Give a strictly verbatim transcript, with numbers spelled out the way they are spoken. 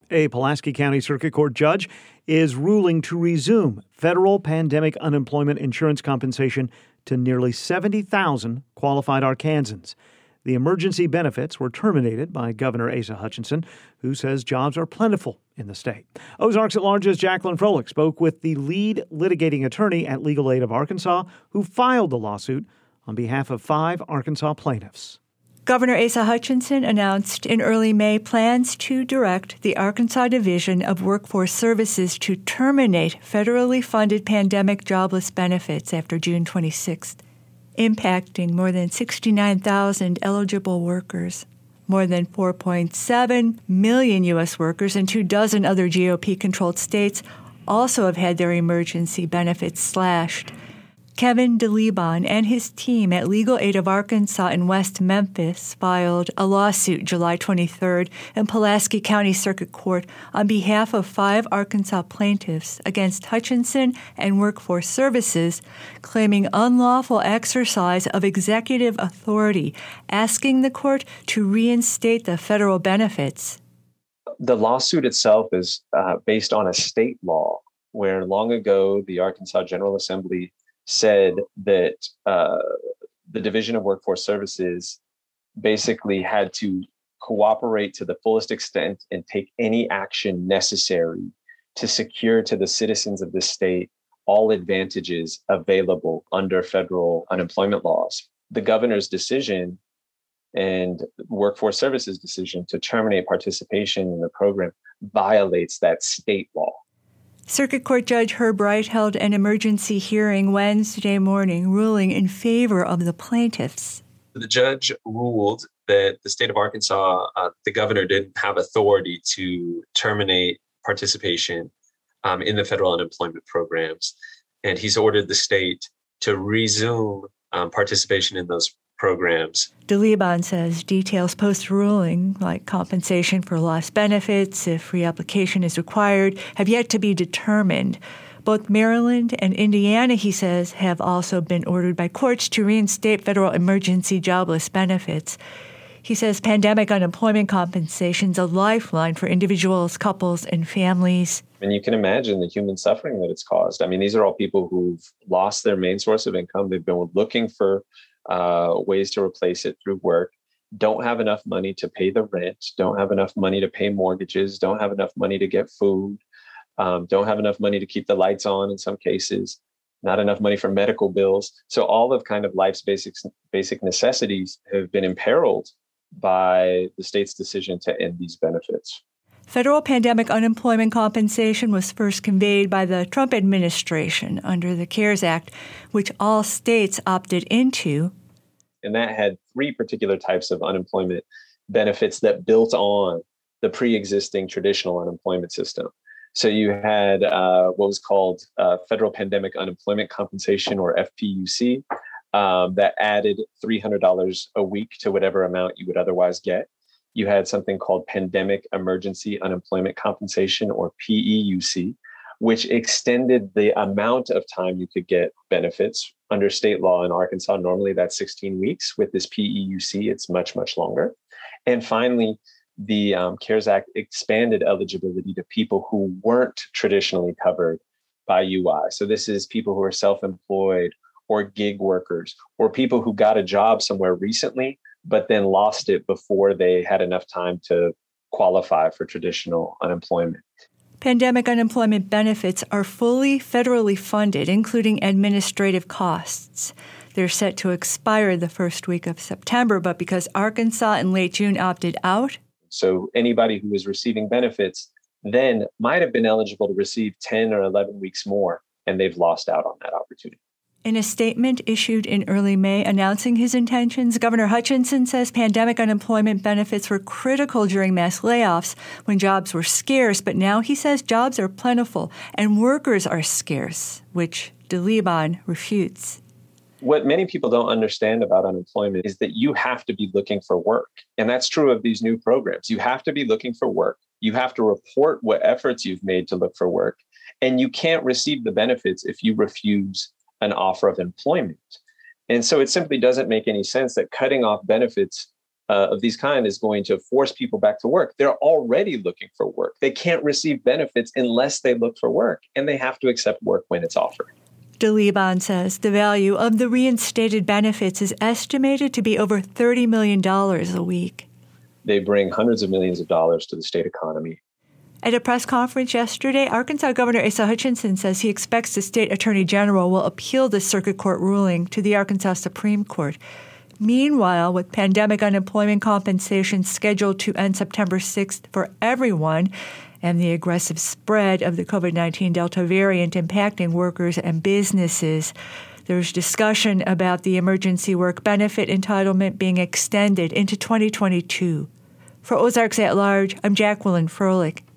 A Pulaski County Circuit Court judge is ruling to resume federal pandemic unemployment insurance compensation to nearly seventy thousand qualified Arkansans. The emergency benefits were terminated by Governor Asa Hutchinson, who says jobs are plentiful in the state. Ozarks at Large's Jacqueline Froelich spoke with the lead litigating attorney at Legal Aid of Arkansas, who filed the lawsuit on behalf of five Arkansas plaintiffs. Governor Asa Hutchinson announced in early May plans to direct the Arkansas Division of Workforce Services to terminate federally funded pandemic jobless benefits after June twenty-sixth, impacting more than sixty-nine thousand eligible workers. More than four point seven million U S workers and two dozen other G O P-controlled states also have had their emergency benefits slashed. Kevin DeLeban and his team at Legal Aid of Arkansas in West Memphis filed a lawsuit July twenty-third in Pulaski County Circuit Court on behalf of five Arkansas plaintiffs against Hutchinson and Workforce Services, claiming unlawful exercise of executive authority, asking the court to reinstate the federal benefits. The lawsuit itself is uh, based on a state law where long ago the Arkansas General Assembly said that uh, the Division of Workforce Services basically had to cooperate to the fullest extent and take any action necessary to secure to the citizens of the state all advantages available under federal unemployment laws. The governor's decision and Workforce Services decision to terminate participation in the program violates that state law. Circuit Court Judge Herb Wright held an emergency hearing Wednesday morning, ruling in favor of the plaintiffs. The judge ruled that the state of Arkansas, uh, the governor didn't have authority to terminate participation um, in the federal unemployment programs. And he's ordered the state to resume um, participation in those programs. DeLeban says details post-ruling, like compensation for lost benefits if reapplication is required, have yet to be determined. Both Maryland and Indiana, he says, have also been ordered by courts to reinstate federal emergency jobless benefits. He says pandemic unemployment compensation is a lifeline for individuals, couples, and families. And you can imagine the human suffering that it's caused. I mean, these are all people who've lost their main source of income. They've been looking for Uh, ways to replace it through work, don't have enough money to pay the rent, don't have enough money to pay mortgages, don't have enough money to get food, um, don't have enough money to keep the lights on in some cases, not enough money for medical bills. So all of kind of life's basic, basic necessities have been imperiled by the state's decision to end these benefits. Federal pandemic unemployment compensation was first conveyed by the Trump administration under the CARES Act, which all states opted into. And that had three particular types of unemployment benefits that built on the pre-existing traditional unemployment system. So you had uh, what was called uh, Federal Pandemic Unemployment Compensation, or F P U C, um, that added three hundred dollars a week to whatever amount you would otherwise get. You had something called Pandemic Emergency Unemployment Compensation, or P E U C, which extended the amount of time you could get benefits. Under state law in Arkansas, normally that's sixteen weeks. With this P E U C, it's much, much longer. And finally, the um, CARES Act expanded eligibility to people who weren't traditionally covered by U I. So this is people who are self-employed or gig workers, or people who got a job somewhere recently, but then lost it before they had enough time to qualify for traditional unemployment. Pandemic unemployment benefits are fully federally funded, including administrative costs. They're set to expire the first week of September, but because Arkansas in late June opted out. So anybody who was receiving benefits then might have been eligible to receive ten or eleven weeks more, and they've lost out on that opportunity. In a statement issued in early May announcing his intentions, Governor Hutchinson says pandemic unemployment benefits were critical during mass layoffs when jobs were scarce, but now he says jobs are plentiful and workers are scarce, which DeLeban refutes. What many people don't understand about unemployment is that you have to be looking for work. And that's true of these new programs. You have to be looking for work. You have to report what efforts you've made to look for work. And you can't receive the benefits if you refuse an offer of employment. And so it simply doesn't make any sense that cutting off benefits uh, of these kind is going to force people back to work. They're already looking for work. They can't receive benefits unless they look for work, and they have to accept work when it's offered. DeLibon says the value of the reinstated benefits is estimated to be over thirty million dollars a week. They bring hundreds of millions of dollars to the state economy. At a press conference yesterday, Arkansas Governor Asa Hutchinson says he expects the state attorney general will appeal the circuit court ruling to the Arkansas Supreme Court. Meanwhile, with pandemic unemployment compensation scheduled to end September sixth for everyone, and the aggressive spread of the COVID nineteen Delta variant impacting workers and businesses, there's discussion about the emergency work benefit entitlement being extended into twenty twenty-two. For Ozarks at Large, I'm Jacqueline Froelich.